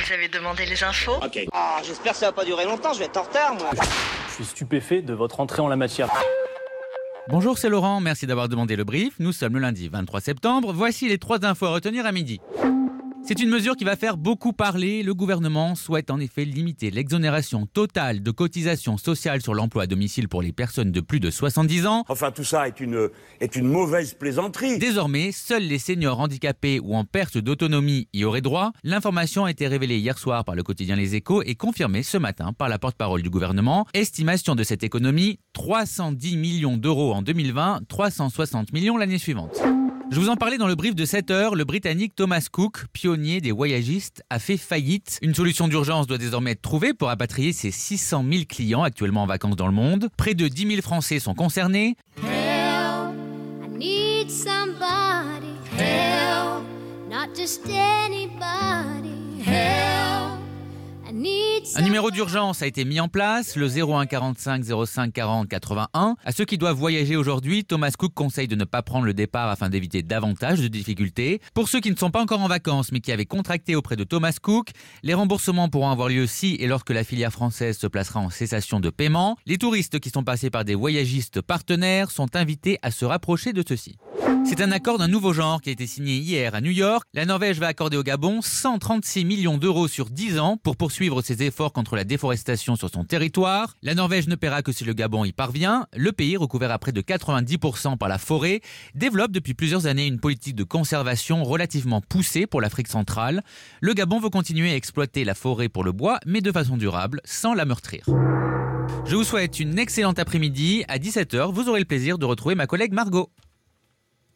Vous avez demandé les infos? Ok. Ah, j'espère que ça va pas durer longtemps, je vais être en retard, moi. Je suis stupéfait de votre entrée en la matière. Bonjour, c'est Laurent, merci d'avoir demandé le brief. Nous sommes le lundi 23 septembre. Voici les 3 infos à retenir à midi. C'est une mesure qui va faire beaucoup parler. Le gouvernement souhaite en effet limiter l'exonération totale de cotisations sociales sur l'emploi à domicile pour les personnes de plus de 70 ans. Enfin, tout ça est une mauvaise plaisanterie. Désormais, seuls les seniors handicapés ou en perte d'autonomie y auraient droit. L'information a été révélée hier soir par le quotidien Les Échos et confirmée ce matin par la porte-parole du gouvernement. Estimation de cette économie, 310 millions d'euros en 2020, 360 millions l'année suivante. Je vous en parlais dans le brief de 7 heures, le Britannique Thomas Cook, pionnier des voyagistes, a fait faillite. Une solution d'urgence doit désormais être trouvée pour rapatrier ses 600 000 clients actuellement en vacances dans le monde. Près de 10 000 Français sont concernés. Help, I need somebody. Help, not just anybody. Help, I need somebody. Un numéro d'urgence a été mis en place, le 01 45 05 40 81. À ceux qui doivent voyager aujourd'hui, Thomas Cook conseille de ne pas prendre le départ afin d'éviter davantage de difficultés. Pour ceux qui ne sont pas encore en vacances mais qui avaient contracté auprès de Thomas Cook, les remboursements pourront avoir lieu si et lorsque la filière française se placera en cessation de paiement. Les touristes qui sont passés par des voyagistes partenaires sont invités à se rapprocher de ceux-ci. C'est un accord d'un nouveau genre qui a été signé hier à New York. La Norvège va accorder au Gabon 136 millions d'euros sur 10 ans pour poursuivre ses efforts contre la déforestation sur son territoire. La Norvège ne paiera que si le Gabon y parvient. Le pays, recouvert à près de 90% par la forêt, développe depuis plusieurs années une politique de conservation relativement poussée pour l'Afrique centrale. Le Gabon veut continuer à exploiter la forêt pour le bois, mais de façon durable, sans la meurtrir. Je vous souhaite une excellente après-midi. À 17h, vous aurez le plaisir de retrouver ma collègue Margot.